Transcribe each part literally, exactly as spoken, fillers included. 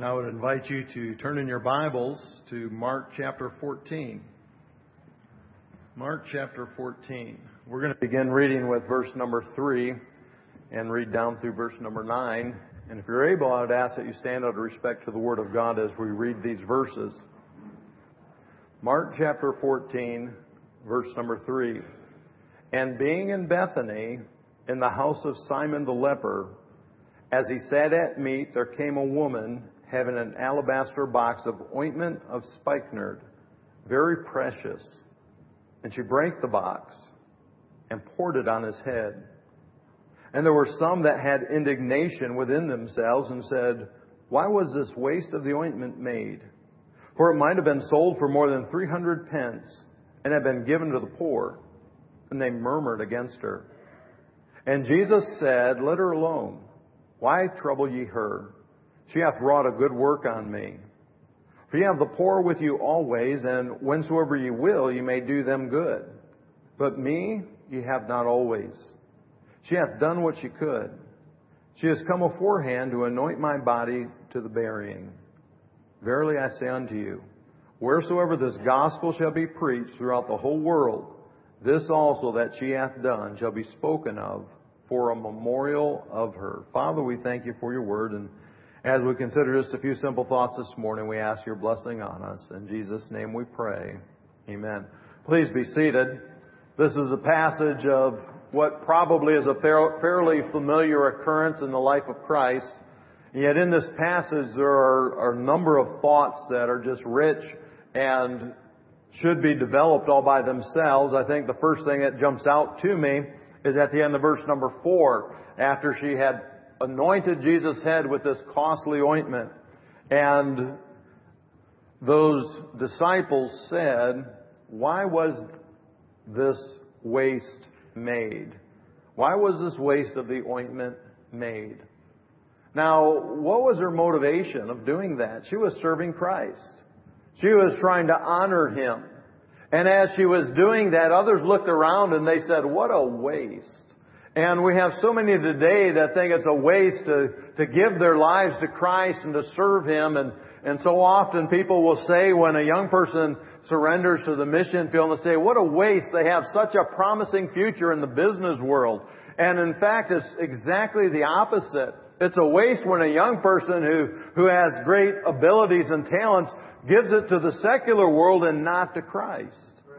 And I would invite you to turn in your Bibles to Mark chapter fourteen. Mark chapter fourteen. We're going to begin reading with verse number three and read down through verse number nine. And if you're able, I would ask that you stand out of respect to the Word of God as we read these verses. Mark chapter fourteen, verse number three. And being in Bethany, in the house of Simon the leper, as he sat at meat, there came a woman having an alabaster box of ointment of spikenard, very precious. And she brake the box and poured it on his head. And there were some that had indignation within themselves and said, why was this waste of the ointment made? For it might have been sold for more than three hundred pence and have been given to the poor. And they murmured against her. And Jesus said, let her alone. Why trouble ye her? She hath wrought a good work on me. For ye have the poor with you always, and whensoever ye will, ye may do them good. But me ye have not always. She hath done what she could. She has come aforehand to anoint my body to the burying. Verily I say unto you, wheresoever this gospel shall be preached throughout the whole world, this also that she hath done shall be spoken of for a memorial of her. Father, we thank you for your word, and as we consider just a few simple thoughts this morning, we ask your blessing on us. In Jesus' name we pray. Amen. Please be seated. This is a passage of what probably is a fairly familiar occurrence in the life of Christ. Yet in this passage there are, are a number of thoughts that are just rich and should be developed all by themselves. I think the first thing that jumps out to me is at the end of verse number four, after she had anointed Jesus' head with this costly ointment. And those disciples said, why was this waste made? Why was this waste of the ointment made? Now, what was her motivation of doing that? She was serving Christ. She was trying to honor Him. And as she was doing that, others looked around and they said, what a waste. And we have so many today that think it's a waste to, to give their lives to Christ and to serve Him. And, and so often people will say when a young person surrenders to the mission field, they'll say, what a waste. They have such a promising future in the business world. And in fact, it's exactly the opposite. It's a waste when a young person who, who has great abilities and talents gives it to the secular world and not to Christ.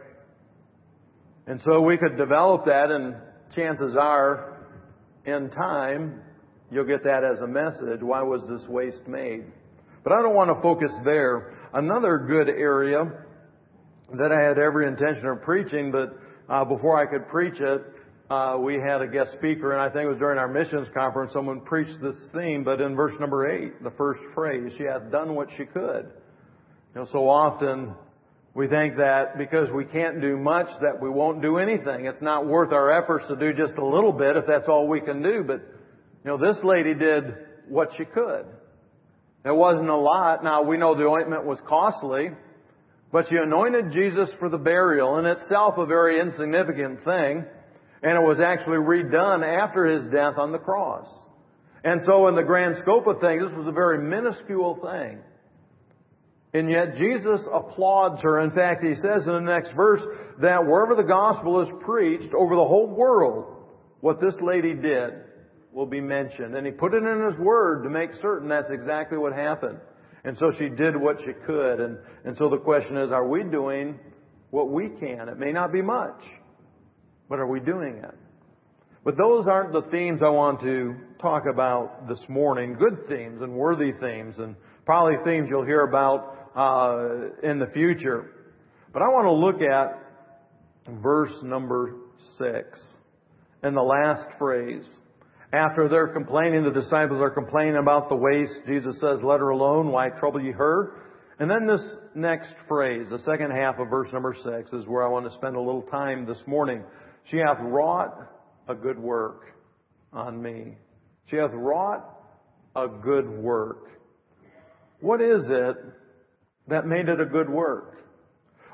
And so we could develop that, and chances are, in time, you'll get that as a message. Why was this waste made? But I don't want to focus there. Another good area that I had every intention of preaching, but uh, before I could preach it, uh, we had a guest speaker, and I think it was during our missions conference, someone preached this theme, but in verse number eight, the first phrase, she hath done what she could. You know, so often we think that because we can't do much that we won't do anything. It's not worth our efforts to do just a little bit if that's all we can do. But, you know, this lady did what she could. It wasn't a lot. Now, we know the ointment was costly, but she anointed Jesus for the burial, in itself a very insignificant thing. And it was actually redone after His death on the cross. And so in the grand scope of things, this was a very minuscule thing. And yet Jesus applauds her. In fact, He says in the next verse that wherever the gospel is preached over the whole world, what this lady did will be mentioned. And He put it in His Word to make certain that's exactly what happened. And so she did what she could. And, and so the question is, are we doing what we can? It may not be much, but are we doing it? But those aren't the themes I want to talk about this morning. Good themes and worthy themes, and probably themes you'll hear about Uh, in the future. But I want to look at verse number six and the last phrase. After they're complaining, the disciples are complaining about the waste, Jesus says, let her alone, why trouble ye her? And then this next phrase, the second half of verse number six, is where I want to spend a little time this morning. She hath wrought a good work on me. She hath wrought a good work. What is it that made it a good work?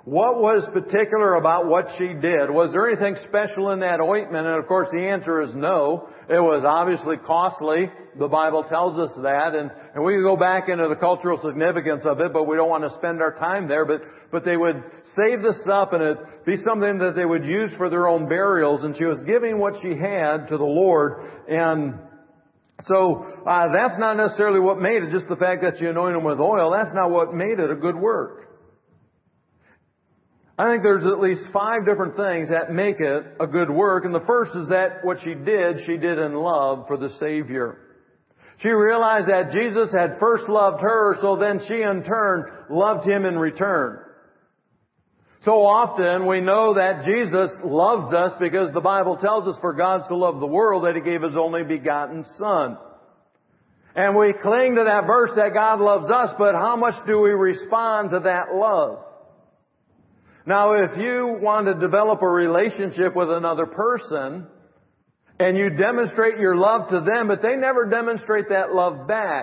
What was particular about what she did? Was there anything special in that ointment? And of course the answer is no. It was obviously costly. The Bible tells us that. And, and we can go back into the cultural significance of it, but we don't want to spend our time there. But, but they would save this up and it'd be something that they would use for their own burials. And she was giving what she had to the Lord. And so uh, that's not necessarily what made it. Just the fact that you anoint them with oil, that's not what made it a good work. I think there's at least five different things that make it a good work. And the first is that what she did, she did in love for the Savior. She realized that Jesus had first loved her, so then she in turn loved Him in return. So often we know that Jesus loves us because the Bible tells us for God so loved the world that He gave His only begotten Son. And we cling to that verse that God loves us, but how much do we respond to that love? Now, if you want to develop a relationship with another person and you demonstrate your love to them, but they never demonstrate that love back,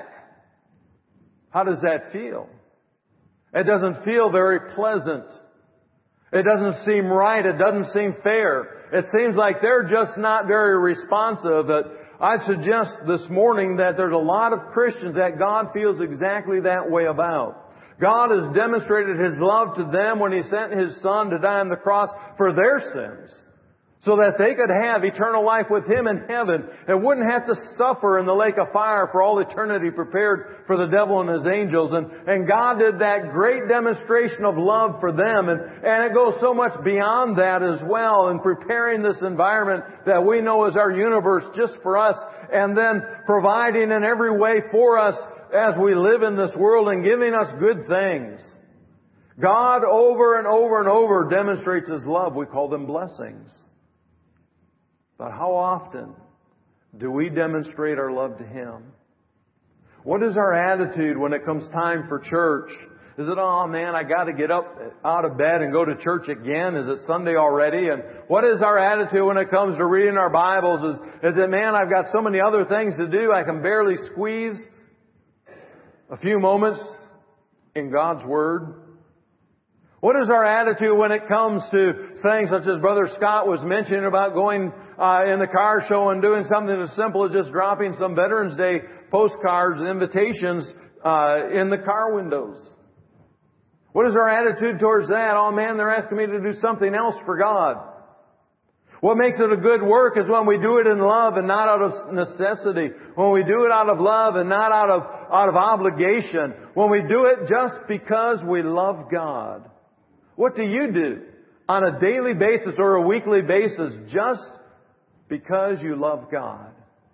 how does that feel? It doesn't feel very pleasant. It doesn't seem right. It doesn't seem fair. It seems like they're just not very responsive. I'd suggest this morning that there's a lot of Christians that God feels exactly that way about. God has demonstrated His love to them when He sent His Son to die on the cross for their sins, so that they could have eternal life with Him in heaven and wouldn't have to suffer in the lake of fire for all eternity prepared for the devil and his angels. And, and God did that great demonstration of love for them. And, and it goes so much beyond that as well, in preparing this environment that we know is our universe just for us, and then providing in every way for us as we live in this world and giving us good things. God over and over and over demonstrates His love. We call them blessings. But how often do we demonstrate our love to Him? What is our attitude when it comes time for church? Is it, oh man, I got to get up out of bed and go to church again? Is it Sunday already? And what is our attitude when it comes to reading our Bibles? Is, is it, man, I've got so many other things to do, I can barely squeeze a few moments in God's Word? What is our attitude when it comes to things such as Brother Scott was mentioning about going uh, in the car show and doing something as simple as just dropping some Veterans Day postcards and invitations uh, in the car windows? What is our attitude towards that? Oh man, they're asking me to do something else for God. What makes it a good work is when we do it in love and not out of necessity. When we do it out of love and not out of, out of obligation. When we do it just because we love God. What do you do on a daily basis or a weekly basis just because you love God?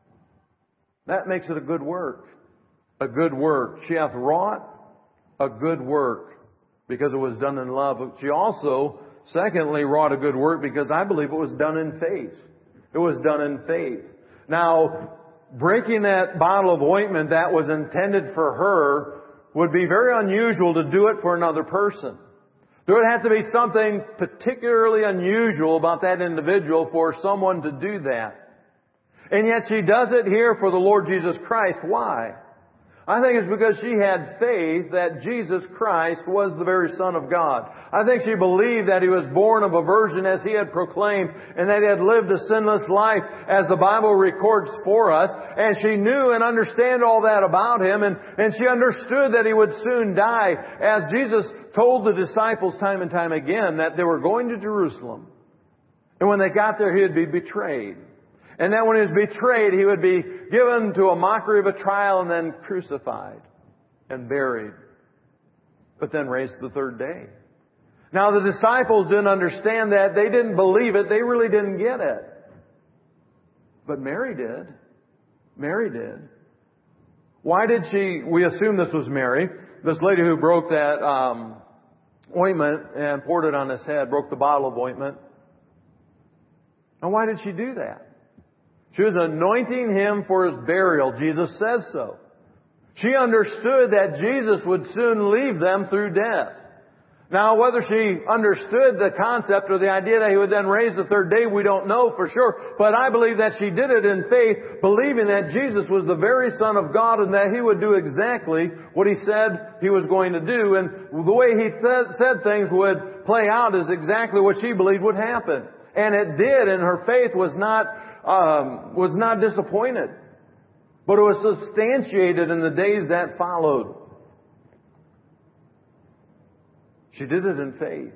That makes it a good work. A good work. She hath wrought a good work because it was done in love. She also, secondly, wrought a good work because I believe it was done in faith. It was done in faith. Now, breaking that bottle of ointment that was intended for her would be very unusual to do it for another person. There would have to be something particularly unusual about that individual for someone to do that. And yet she does it here for the Lord Jesus Christ. Why? I think it's because she had faith that Jesus Christ was the very Son of God. I think she believed that He was born of a virgin as He had proclaimed, and that He had lived a sinless life as the Bible records for us. And she knew and understood all that about Him, and, and she understood that He would soon die, as Jesus told the disciples time and time again that they were going to Jerusalem. And when they got there, He would be betrayed. And then when He was betrayed, He would be given to a mockery of a trial and then crucified and buried. But then raised the third day. Now the disciples didn't understand that. They didn't believe it. They really didn't get it. But Mary did. Mary did. Why did she, we assume this was Mary, this lady who broke that um, ointment and poured it on His head, broke the bottle of ointment. And why did she do that? She was anointing Him for His burial. Jesus says so. She understood that Jesus would soon leave them through death. Now, whether she understood the concept or the idea that He would then raise the third day, we don't know for sure. But I believe that she did it in faith, believing that Jesus was the very Son of God and that He would do exactly what He said He was going to do. And the way He said, said things would play out is exactly what she believed would happen. And it did, and her faith was not, um, was not disappointed. But it was substantiated in the days that followed. She did it in faith.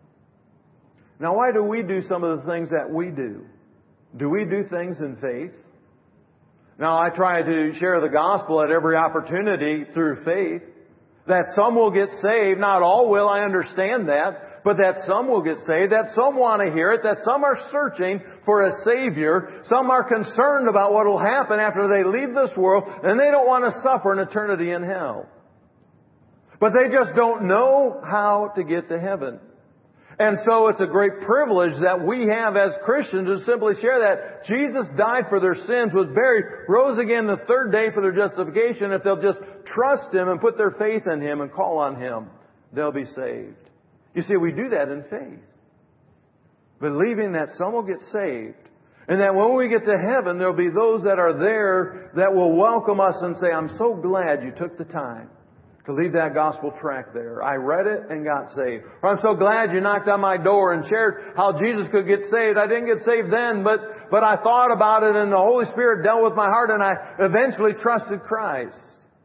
Now, why do we do some of the things that we do? Do we do things in faith? Now, I try to share the gospel at every opportunity through faith. That some will get saved. Not all will, I understand that. But that some will get saved. That some want to hear it. That some are searching for a Savior. Some are concerned about what will happen after they leave this world. And they don't want to suffer an eternity in hell. But they just don't know how to get to heaven. And so it's a great privilege that we have as Christians to simply share that Jesus died for their sins, was buried, rose again the third day for their justification. If they'll just trust Him and put their faith in Him and call on Him, they'll be saved. You see, we do that in faith. Believing that some will get saved. And that when we get to heaven, there'll be those that are there that will welcome us and say, I'm so glad you took the time to leave that gospel tract there. I read it and got saved. Or I'm so glad you knocked on my door and shared how Jesus could get saved. I didn't get saved then, but, but I thought about it and the Holy Spirit dealt with my heart and I eventually trusted Christ.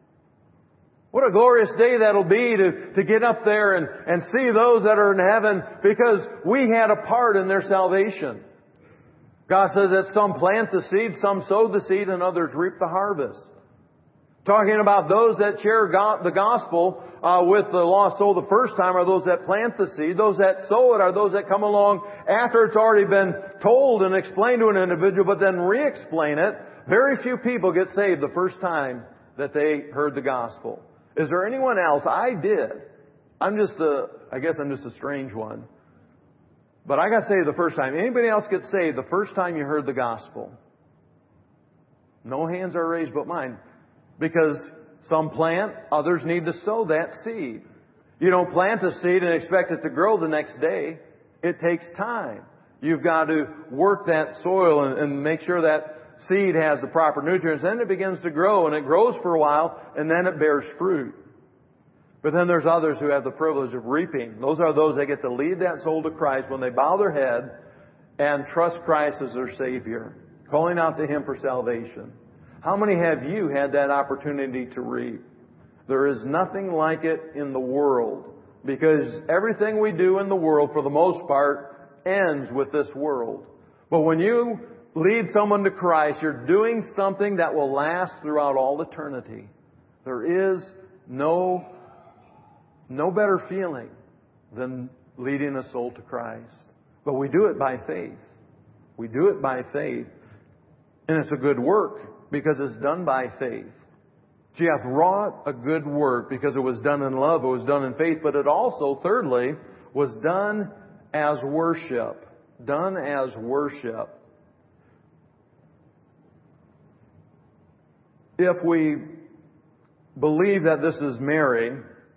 What a glorious day that'll be to, to get up there and, and see those that are in heaven because we had a part in their salvation. God says that some plant the seed, some sow the seed, and others reap the harvest. Talking about those that share go- the gospel uh, with the lost soul the first time are those that plant the seed. Those that sow it are those that come along after it's already been told and explained to an individual, but then re-explain it. Very few people get saved the first time that they heard the gospel. Is there anyone else? I did. I'm just a, I guess I'm just a strange one. But I got saved the first time. Anybody else get saved the first time you heard the gospel? No hands are raised but mine. Because some plant, others need to sow that seed. You don't plant a seed and expect it to grow the next day. It takes time. You've got to work that soil and, and make sure that seed has the proper nutrients. Then it begins to grow, and it grows for a while, and then it bears fruit. But then there's others who have the privilege of reaping. Those are those that get to lead that soul to Christ when they bow their head and trust Christ as their Savior, calling out to Him for salvation. How many have you had that opportunity to reap? There is nothing like it in the world, because everything we do in the world, for the most part, ends with this world. But when you lead someone to Christ, you're doing something that will last throughout all eternity. There is no, no better feeling than leading a soul to Christ. But we do it by faith. We do it by faith. And it's a good work, because it's done by faith. She hath wrought a good work because it was done in love, it was done in faith, but it also, thirdly, was done as worship. Done as worship. If we believe that this is Mary,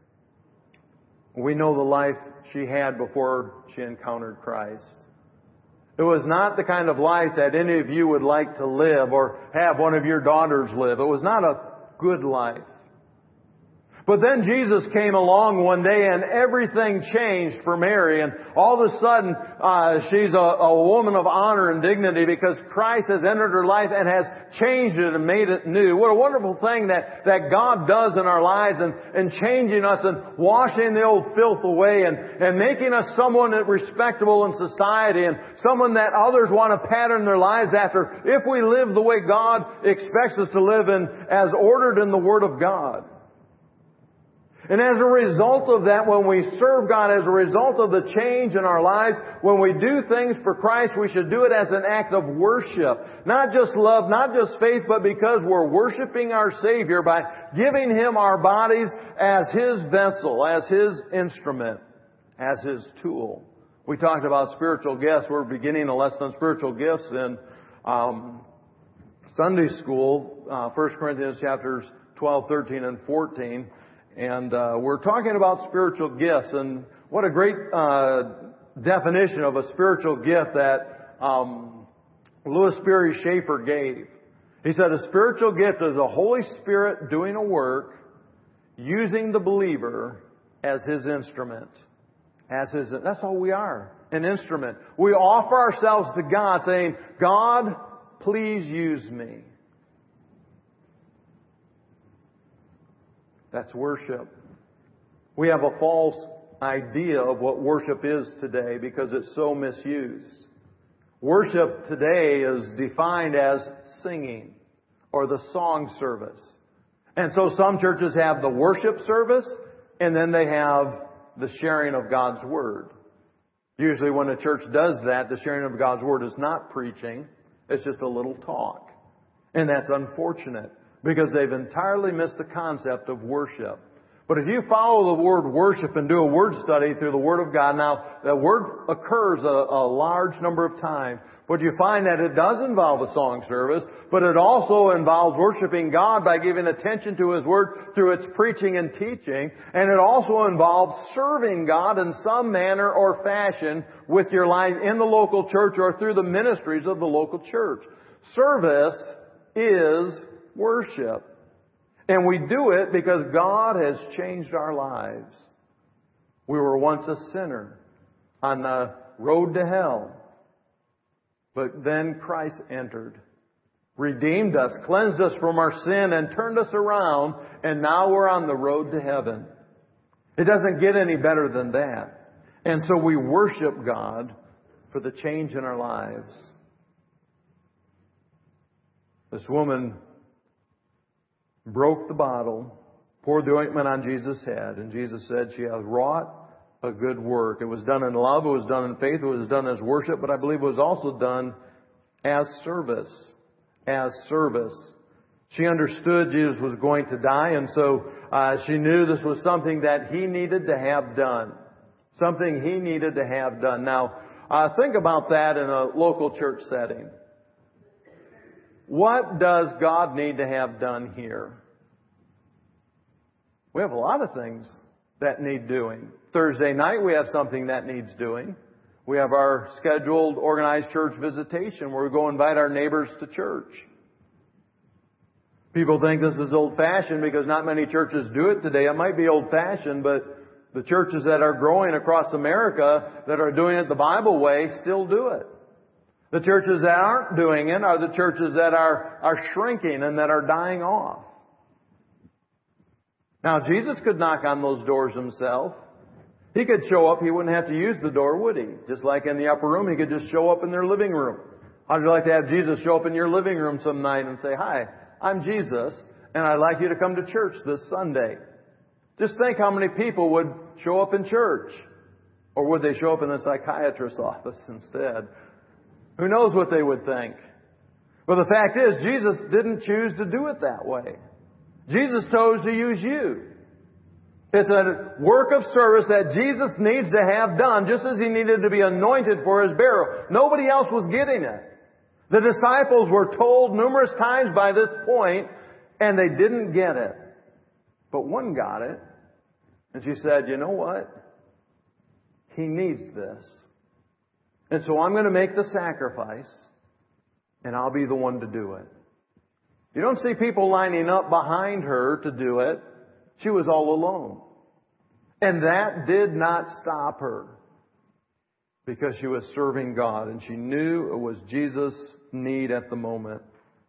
we know the life she had before she encountered Christ. It was not the kind of life that any of you would like to live or have one of your daughters live. It was not a good life. But then Jesus came along one day and everything changed for Mary. And all of a sudden, uh, she's a, a woman of honor and dignity because Christ has entered her life and has changed it and made it new. What a wonderful thing that, that God does in our lives and, and changing us and washing the old filth away and, and making us someone that respectable in society and someone that others want to pattern their lives after if we live the way God expects us to live in as ordered in the Word of God. And as a result of that, when we serve God, as a result of the change in our lives, when we do things for Christ, we should do it as an act of worship. Not just love, not just faith, but because we're worshiping our Savior by giving Him our bodies as His vessel, as His instrument, as His tool. We talked about spiritual gifts. We're beginning a lesson on spiritual gifts in um, Sunday school, uh, First Corinthians chapters twelve, thirteen, and fourteen. And uh, we're talking about spiritual gifts. And What a great uh, definition of a spiritual gift that um, Louis Sperry Schaefer gave. He said a spiritual gift is the Holy Spirit doing a work using the believer as His instrument. As his, that's all we are, an instrument. We offer ourselves to God saying, God, please use me. That's worship. We have a false idea of what worship is today because it's so misused. Worship today is defined as singing or the song service. And so some churches have the worship service and then they have the sharing of God's Word. Usually when a church does that, the sharing of God's Word is not preaching. It's just a little talk. And that's unfortunate because they've entirely missed the concept of worship. But if you follow the word worship and do a word study through the Word of God, now that word occurs a, a large number of times, but you find that it does involve a song service, but it also involves worshiping God by giving attention to His Word through its preaching and teaching, and it also involves serving God in some manner or fashion with your life in the local church or through the ministries of the local church. Service is worship. And we do it because God has changed our lives. We were once a sinner on the road to hell. But then Christ entered, redeemed us, cleansed us from our sin, and turned us around, and now we're on the road to heaven. It doesn't get any better than that. And so we worship God for the change in our lives. This woman broke the bottle, poured the ointment on Jesus' head, and Jesus said, she has wrought a good work. It was done in love, it was done in faith, it was done as worship, but I believe it was also done as service. As service. She understood Jesus was going to die, and so uh, she knew this was something that He needed to have done. Something He needed to have done. Now, uh, think about that in a local church setting. What does God need to have done here? We have a lot of things that need doing. Thursday night we have something that needs doing. We have our scheduled organized church visitation where we go invite our neighbors to church. People think this is old-fashioned because not many churches do it today. It might be old-fashioned, but the churches that are growing across America that are doing it the Bible way still do it. The churches that aren't doing it are the churches that are, are shrinking and that are dying off. Now, Jesus could knock on those doors Himself. He could show up. He wouldn't have to use the door, would He? Just like in the upper room, He could just show up in their living room. How'd you like to have Jesus show up in your living room some night and say, "Hi, I'm Jesus, and I'd like you to come to church this Sunday"? Just think how many people would show up in church. Or would they show up in the psychiatrist's office instead? Who knows what they would think? Well, the fact is, Jesus didn't choose to do it that way. Jesus chose to use you. It's a work of service that Jesus needs to have done, just as He needed to be anointed for His burial. Nobody else was getting it. The disciples were told numerous times by this point, and they didn't get it. But one got it. And she said, "You know what? He needs this. And so I'm going to make the sacrifice, and I'll be the one to do it." You don't see people lining up behind her to do it. She was all alone. And that did not stop her because she was serving God, and she knew it was Jesus' need at the moment.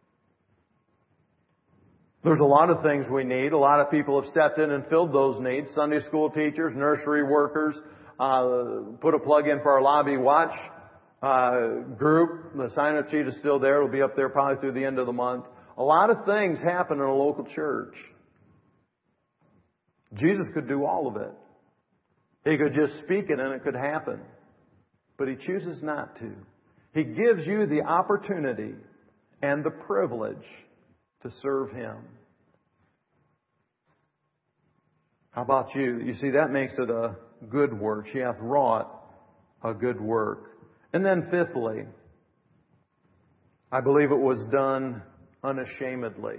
There's a lot of things we need. A lot of people have stepped in and filled those needs. Sunday school teachers, nursery workers, uh, put a plug in for our Lobby Watch uh, group. The sign-up sheet is still there. It'll be up there probably through the end of the month. A lot of things happen in a local church. Jesus could do all of it. He could just speak it and it could happen. But He chooses not to. He gives you the opportunity and the privilege to serve Him. How about you? You see, that makes it a good work. She hath wrought a good work. And then fifthly, I believe it was done unashamedly.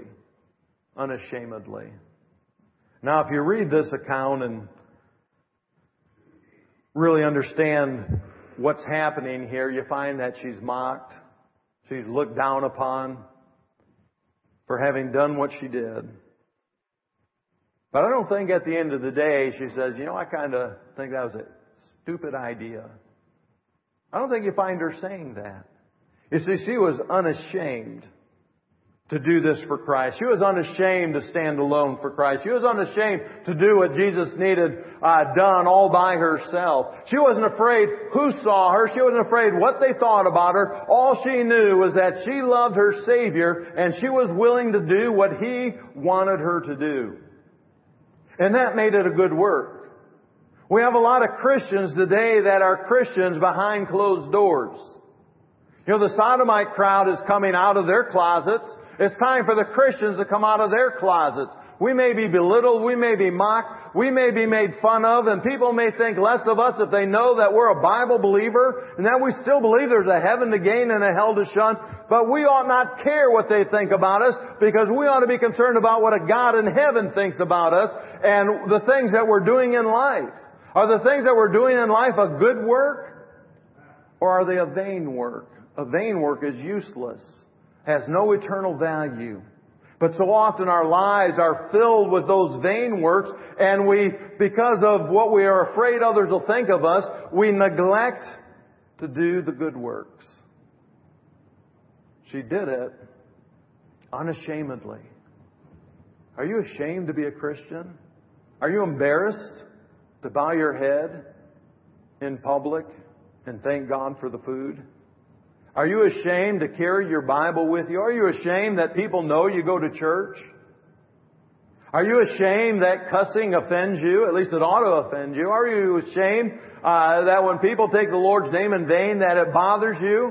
Unashamedly. Now, if you read this account and really understand what's happening here, you find that she's mocked. She's looked down upon for having done what she did. But I don't think at the end of the day she says, you know, I kind of think that was a stupid idea. I don't think you find her saying that. You see, she was unashamed to do this for Christ. She was unashamed to stand alone for Christ. She was unashamed to do what Jesus needed uh, done all by herself. She wasn't afraid who saw her. She wasn't afraid what they thought about her. All she knew was that she loved her Savior and she was willing to do what He wanted her to do. And that made it a good work. We have a lot of Christians today that are Christians behind closed doors. You know, the sodomite crowd is coming out of their closets. It's time for the Christians to come out of their closets. We may be belittled, we may be mocked, we may be made fun of, and people may think less of us if they know that we're a Bible believer and that we still believe there's a heaven to gain and a hell to shun. But we ought not care what they think about us, because we ought to be concerned about what a God in heaven thinks about us and the things that we're doing in life. Are the things that we're doing in life a good work, or are they a vain work? A vain work is useless, has no eternal value. But so often our lives are filled with those vain works, and we, because of what we are afraid others will think of us, we neglect to do the good works. She did it unashamedly. Are you ashamed to be a Christian? Are you embarrassed to bow your head in public and thank God for the food? Are you ashamed to carry your Bible with you? Are you ashamed that people know you go to church? Are you ashamed that cussing offends you? At least it ought to offend you. Are you ashamed uh, that when people take the Lord's name in vain that it bothers you?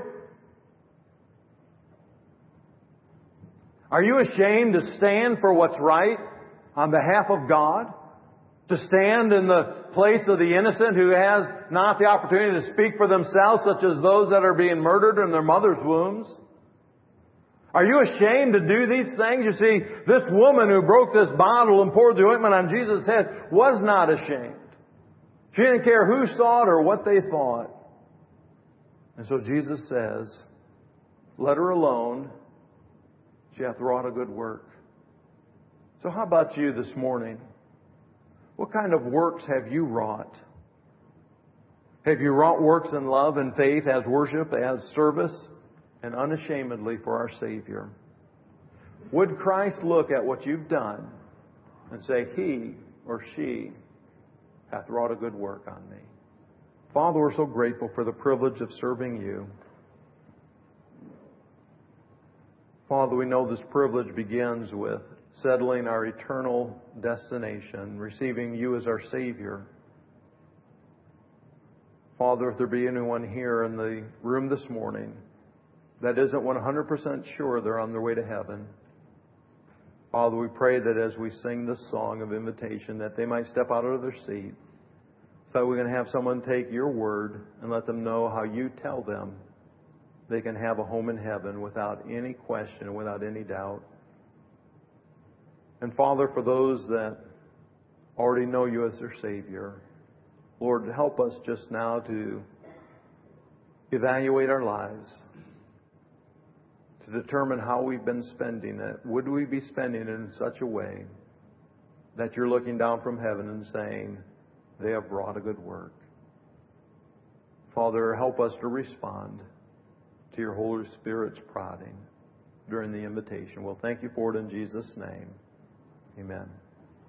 Are you ashamed to stand for what's right on behalf of God? To stand in the place of the innocent who has not the opportunity to speak for themselves, such as those that are being murdered in their mother's wombs? Are you ashamed to do these things? You see, this woman who broke this bottle and poured the ointment on Jesus' head was not ashamed. She didn't care who saw it or what they thought. And so Jesus says, let her alone. She hath wrought a good work. So how about you this morning? What kind of works have you wrought? Have you wrought works in love and faith, as worship, as service, and unashamedly for our Savior? Would Christ look at what you've done and say, He or she hath wrought a good work on me? Father, we're so grateful for the privilege of serving You. Father, we know this privilege begins with settling our eternal destination, receiving You as our Savior. Father, if there be anyone here in the room this morning that isn't one hundred percent sure they're on their way to heaven, Father, we pray that as we sing this song of invitation, that they might step out of their seat. So we're going to have someone take Your word and let them know how You tell them they can have a home in heaven without any question, without any doubt. And Father, for those that already know You as their Savior, Lord, help us just now to evaluate our lives, to determine how we've been spending it. Would we be spending it in such a way that You're looking down from heaven and saying, they have wrought a good work? Father, help us to respond to Your Holy Spirit's prodding during the invitation. Well, thank You for it in Jesus' name. Amen.